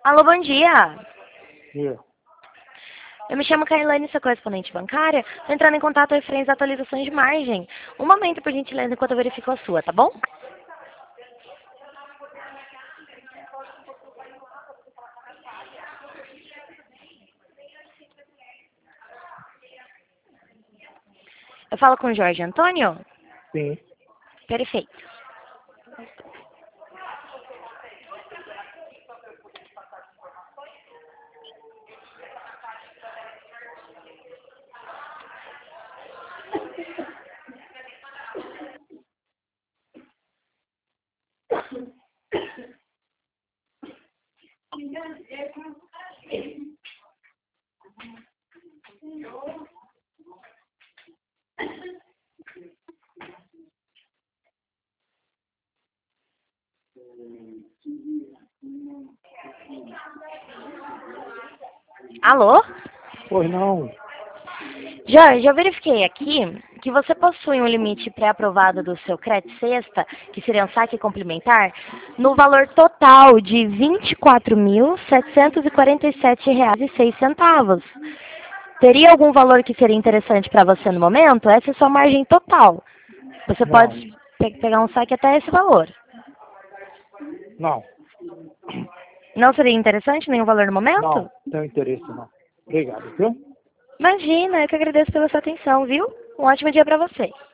Alô, bom dia. Dia. Eu me chamo Kailane, sou correspondente bancária. Estou entrando em contato referente às atualizações de margem. Um momento, por gentileza, enquanto eu verifico a sua, tá bom? Eu falo com o Jorge Antônio? Sim. Perfeito. Alô? Pois não. Jorge, eu verifiquei aqui que você possui um limite pré-aprovado do seu crédito sexta, que seria um saque complementar, no valor total de R$ 24.747,06. Teria algum valor que seria interessante para você no momento? Essa é a sua margem total. Você Não. pode pegar um saque até esse valor. Não. Não seria interessante nenhum valor no momento? Não. Tenho interesse não. Obrigado, viu? Imagina, eu que agradeço pela sua atenção, viu? Um ótimo dia para você.